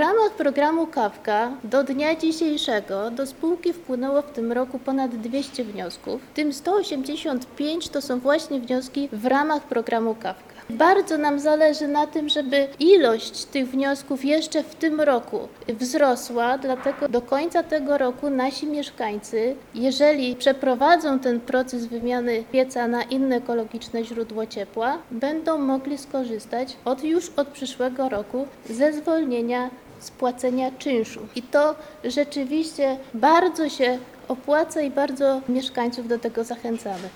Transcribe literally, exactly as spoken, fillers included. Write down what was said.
ramach programu Kawka do dnia dzisiejszego do spółki wpłynęło w tym roku ponad dwieście wniosków, w tym sto osiemdziesiąt pięć to są właśnie wnioski w ramach programu Kawka. Bardzo nam zależy na tym, żeby ilość tych wniosków jeszcze w tym roku wzrosła, dlatego do końca tego roku nasi mieszkańcy, jeżeli przeprowadzą ten proces wymiany pieca na inne ekologiczne źródło ciepła, będą mogli skorzystać od już od przyszłego roku ze zwolnienia z płacenia czynszu. I to rzeczywiście bardzo się opłaca i bardzo mieszkańców do tego zachęcamy.